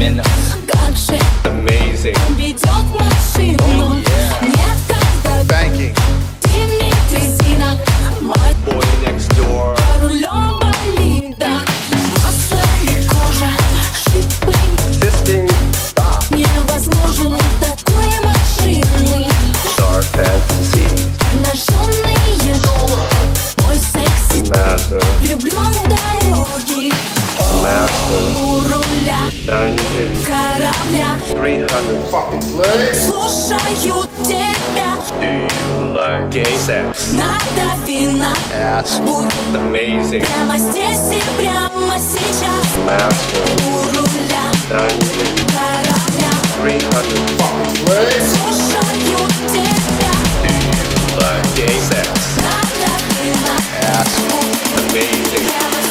Amazing. Как же Amazing. ведет машину. Нет, когда Banking. зимний резина. Мой Boy next door. за рулем болида. Масло и кожа, шипы. Assisting. Stop. Невозможен такой машины. Star fantasy. Обнаженные мой секси. Master. Влюблен в дороги. Master. У руля Dungeon. корабля. 300 fucking legs. Слушаю тебя. Do you like gay sex? Надави на Ass. будь Amazing. прямо здесь и прямо сейчас. Master. У руля Dungeon. корабля. 300 fucking legs. Слушаю тебя. Do you like gay sex? Надави на Ass. будь Amazing. прямо